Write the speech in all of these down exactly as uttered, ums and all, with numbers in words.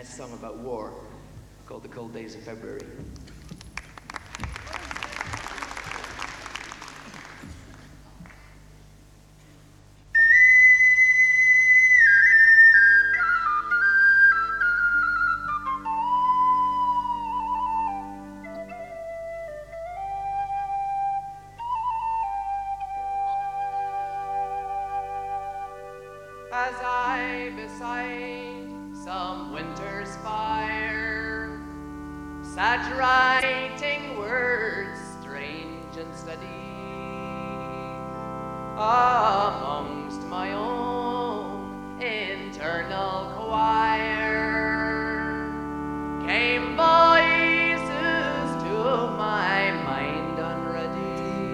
nice song about war called The Cold Days of February. As I beside some winter's fire sat writing words strange and steady amongst my own internal choir, came voices to my mind unready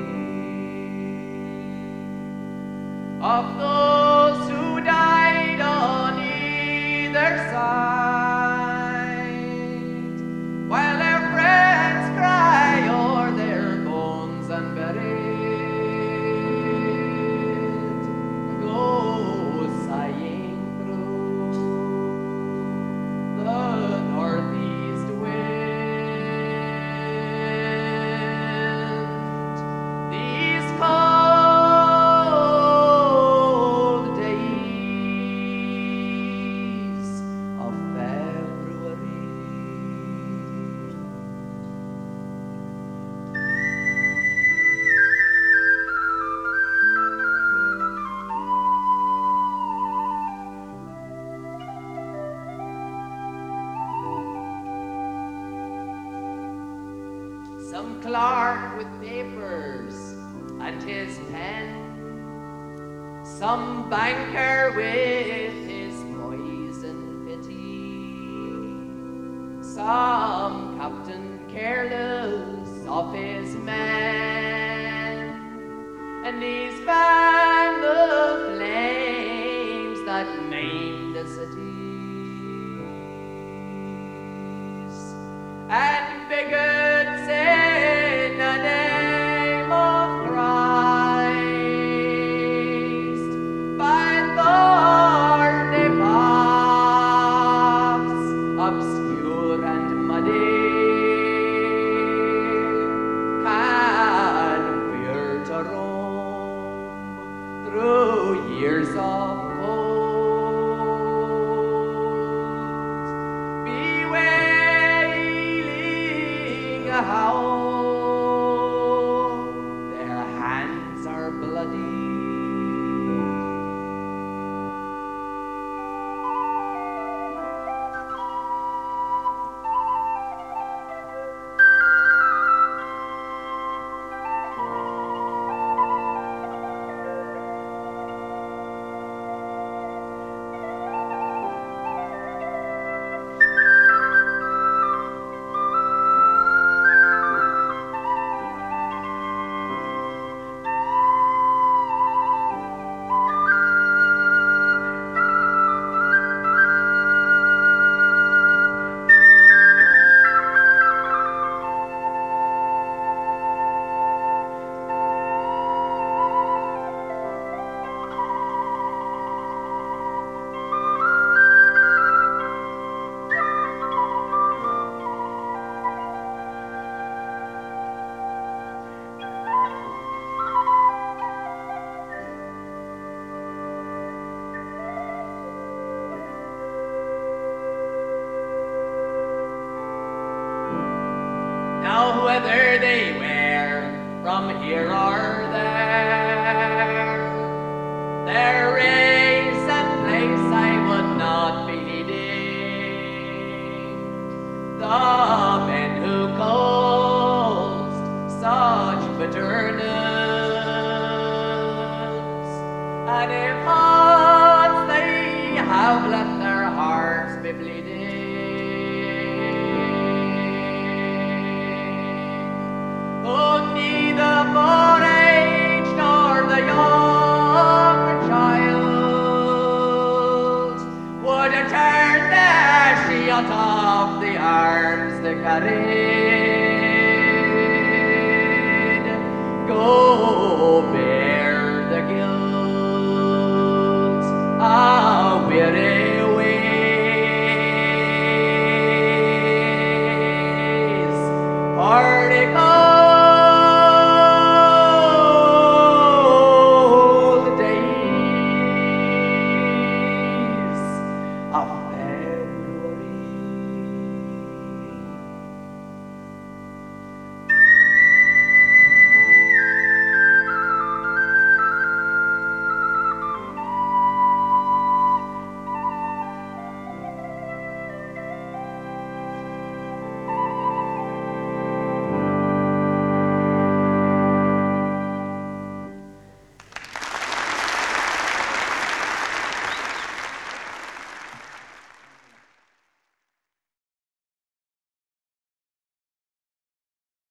of those who died on either side, while their friends cry o'er their bones unburied, go sighing through the northeast wind. These cold days of February. Some clerk with papers and his pen, some banker with his poison pity, some captain careless of his men, and these fan the flames that maim the cities, and bigots in the name of Christ by thorny paths, obscure and muddy, can fear to roam through years of cold, bewailing how their hands are bloody. Now whether they were from here or there, their race and place I would not be heeding. The men who caused such bitterness, and if hearts they have, let their hearts be bleeding. Oh, neither for age nor the young child would turn their shield off the arms they carry.